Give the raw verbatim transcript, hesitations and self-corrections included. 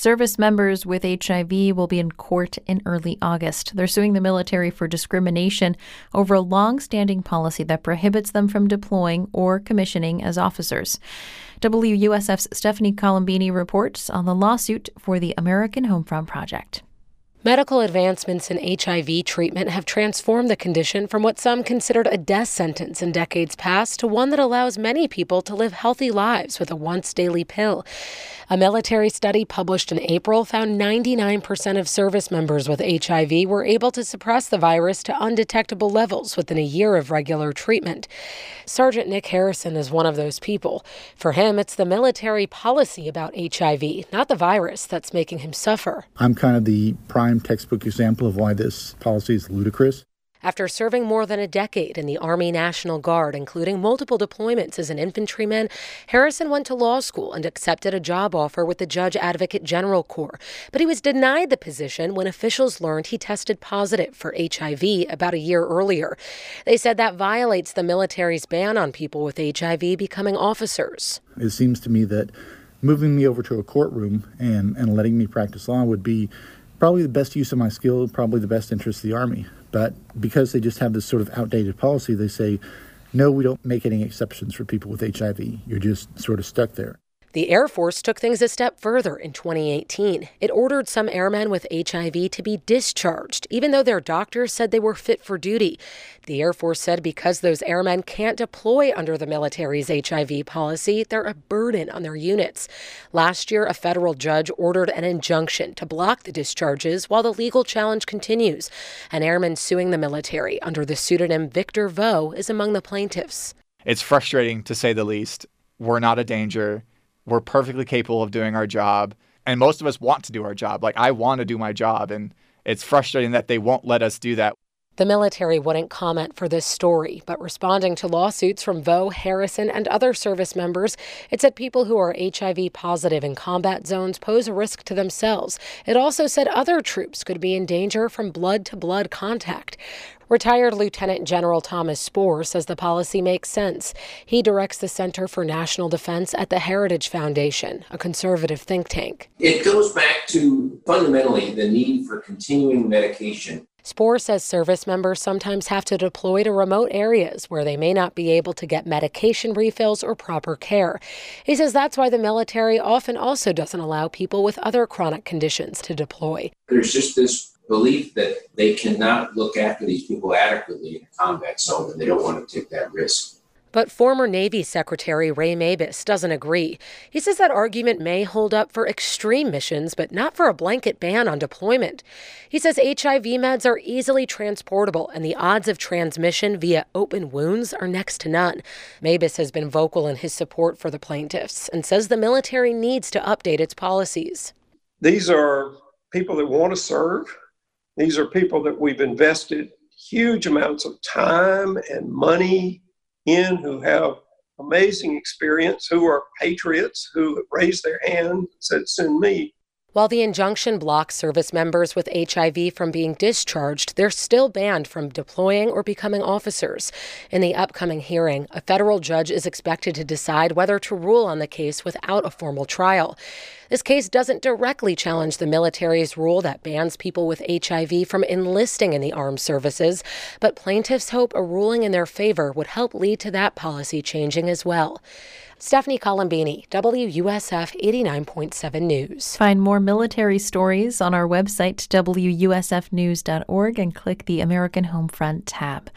Service members with H I V will be in court in early August. They're suing the military for discrimination over a long-standing policy that prohibits them from deploying or commissioning as officers. W U S F's Stephanie Colombini reports on the lawsuit for the American Homefront Project. Medical advancements in H I V treatment have transformed the condition from what some considered a death sentence in decades past to one that allows many people to live healthy lives with a once-daily pill. A military study published in April found ninety-nine percent of service members with H I V were able to suppress the virus to undetectable levels within a year of regular treatment. Sergeant Nick Harrison is one of those people. For him, it's the military policy about H I V, not the virus, that's making him suffer. I'm kind of the prime textbook example of why this policy is ludicrous. After serving more than a decade in the Army National Guard, including multiple deployments as an infantryman, Harrison went to law school and accepted a job offer with the Judge Advocate General Corps. But he was denied the position when officials learned he tested positive for H I V about a year earlier. They said that violates the military's ban on people with H I V becoming officers. It seems to me that moving me over to a courtroom and, and letting me practice law would be probably the best use of my skill, probably the best interest of the Army. But because they just have this sort of outdated policy, they say, no, we don't make any exceptions for people with H I V. You're just sort of stuck there. The Air Force took things a step further in twenty eighteen. It ordered some airmen with H I V to be discharged, even though their doctors said they were fit for duty. The Air Force said because those airmen can't deploy under the military's H I V policy, they're a burden on their units. Last year, a federal judge ordered an injunction to block the discharges while the legal challenge continues. An airman suing the military under the pseudonym Victor Vo is among the plaintiffs. It's frustrating, to say the least. We're not a danger. We're perfectly capable of doing our job. And most of us want to do our job. Like, I want to do my job. And it's frustrating that they won't let us do that. The military wouldn't comment for this story, but responding to lawsuits from Vo, Harrison, and other service members, it said people who are H I V positive in combat zones pose a risk to themselves. It also said other troops could be in danger from blood-to-blood contact. Retired Lieutenant General Thomas Spohr says the policy makes sense. He directs the Center for National Defense at the Heritage Foundation, a conservative think tank. It goes back to fundamentally the need for continuing medication. Spohr says service members sometimes have to deploy to remote areas where they may not be able to get medication refills or proper care. He says that's why the military often also doesn't allow people with other chronic conditions to deploy. There's just this belief that they cannot look after these people adequately in a combat zone, and they don't want to take that risk. But former Navy Secretary Ray Mabus doesn't agree. He says that argument may hold up for extreme missions, but not for a blanket ban on deployment. He says H I V meds are easily transportable, and the odds of transmission via open wounds are next to none. Mabus has been vocal in his support for the plaintiffs and says the military needs to update its policies. These are people that want to serve. These are people that we've invested huge amounts of time and money in, who have amazing experience, who are patriots, who have raised their hand and said, send me. While the injunction blocks service members with H I V from being discharged, they're still banned from deploying or becoming officers. In the upcoming hearing, a federal judge is expected to decide whether to rule on the case without a formal trial. This case doesn't directly challenge the military's rule that bans people with H I V from enlisting in the armed services, but plaintiffs hope a ruling in their favor would help lead to that policy changing as well. Stephanie Colombini, W U S F eighty-nine point seven News. Find more military stories on our website, W U S F news dot org, and click the American Homefront tab.